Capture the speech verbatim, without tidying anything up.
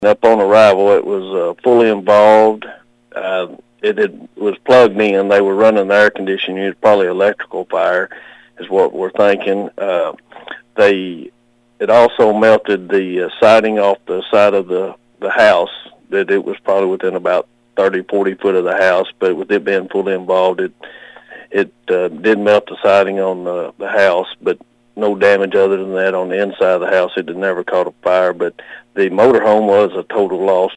Up on arrival, it was uh, fully involved. Uh, it had, was plugged in. They were running the air conditioning unit, probably electrical fire, is what we're thinking. Uh, they it also melted the uh, siding off the side of the the house. That it was probably within about thirty, forty foot of the house, but with it being fully involved, it it uh, did melt the siding on the, the house, but no damage other than that on the inside of the house. It had never caught a fire, but the motorhome was a total loss